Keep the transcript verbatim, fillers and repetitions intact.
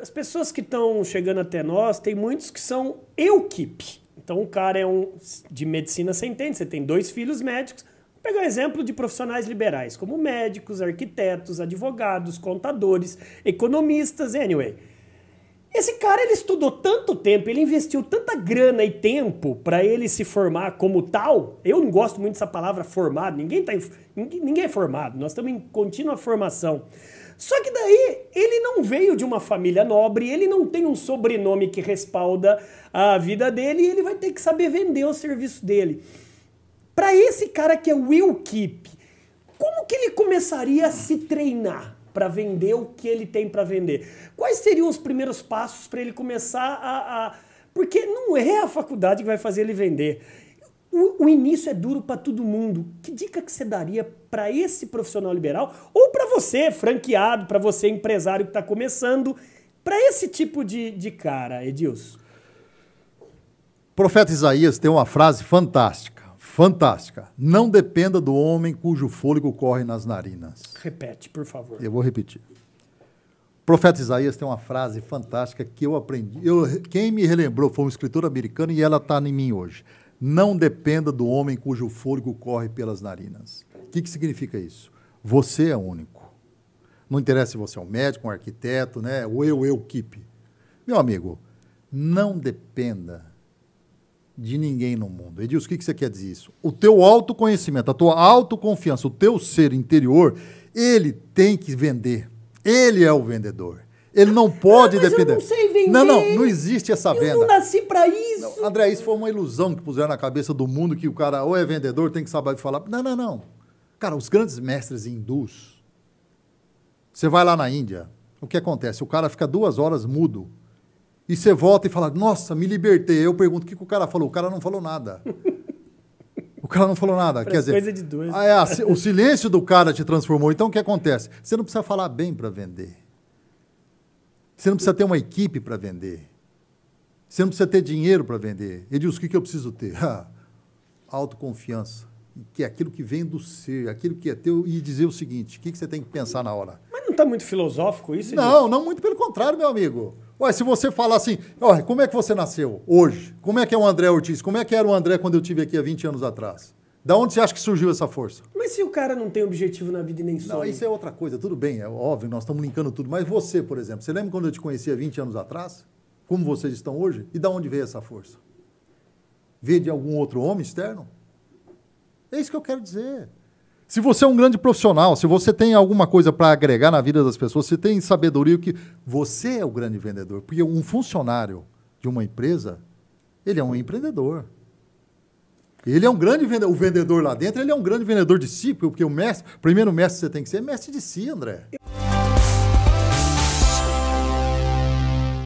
as pessoas que estão chegando até nós, tem muitos que são equipe. Então o cara é um de medicina, você entende, você tem dois filhos médicos. Vou pegar um exemplo de profissionais liberais, como médicos, arquitetos, advogados, contadores, economistas, anyway. Esse cara, ele estudou tanto tempo, ele investiu tanta grana e tempo para ele se formar como tal. Eu não gosto muito dessa palavra formado, ninguém, tá em, ninguém, ninguém é formado, nós estamos em contínua formação. Só que daí, ele não veio de uma família nobre, ele não tem um sobrenome que respalda a vida dele e ele vai ter que saber vender o serviço dele. Para esse cara que é o Will Keep, como que ele começaria a se treinar para vender o que ele tem para vender? Quais seriam os primeiros passos para ele começar a, a... Porque não é a faculdade que vai fazer ele vender. O, o início é duro para todo mundo. Que dica que você daria para esse profissional liberal? Ou para você, franqueado, para você, empresário que está começando, para esse tipo de, de cara, Edilson? O profeta Isaías tem uma frase fantástica. Fantástica. Não dependa do homem cujo fôlego corre nas narinas. Repete, por favor. Eu vou repetir. O profeta Isaías tem uma frase fantástica que eu aprendi. Eu, quem me relembrou foi um escritor americano e ela está em mim hoje. Não dependa do homem cujo fôlego corre pelas narinas. O que, que significa isso? Você é único. Não interessa se você é um médico, um arquiteto, né? O eu, eu, keep. Meu amigo, não dependa de ninguém no mundo. Edilson, o que, que você quer dizer isso? O teu autoconhecimento, a tua autoconfiança, o teu ser interior, ele tem que vender. Ele é o vendedor. Ele não pode ah, mas depender. Eu não sei vender. Não, não, não existe essa eu venda. Eu não nasci para isso. Não, André, isso foi uma ilusão que puseram na cabeça do mundo, que o cara ou é vendedor, tem que saber falar. Não, não, não. Cara, os grandes mestres hindus, você vai lá na Índia, o que acontece? O cara fica duas horas mudo. E você volta e fala, nossa, me libertei. Eu pergunto, o que, que o cara falou? O cara não falou nada. O cara não falou nada. Quer dizer, coisa de dois. Ah, é, o silêncio do cara te transformou. Então, o que acontece? Você não precisa falar bem para vender. Você não precisa ter uma equipe para vender. Você não precisa ter dinheiro para vender. Ele diz, o que, que eu preciso ter? Autoconfiança. Que é aquilo que vem do ser, aquilo que é teu. E dizer o seguinte, o que, que você tem que pensar na hora? Mas não está muito filosófico isso? Não, Edilson? Não, muito pelo contrário, meu amigo. Ué, se você falar assim, olha, como é que você nasceu hoje? Como é que é o André Ortiz? Como é que era o André quando eu estive aqui há vinte anos atrás? Da onde você acha que surgiu essa força? Mas se o cara não tem objetivo na vida e nem sonho? Não, isso é outra coisa, tudo bem, é óbvio, nós estamos linkando tudo. Mas você, por exemplo, você lembra quando eu te conheci há vinte anos atrás? Como vocês estão hoje? E da onde veio essa força? Veio de algum outro homem externo? É isso que eu quero dizer. Se você é um grande profissional, se você tem alguma coisa para agregar na vida das pessoas, se tem sabedoria, que você é o grande vendedor. Porque um funcionário de uma empresa, ele é um empreendedor. Ele é um grande vendedor. O vendedor lá dentro, ele é um grande vendedor de si, porque o mestre, o primeiro mestre que você tem que ser é mestre de si, André.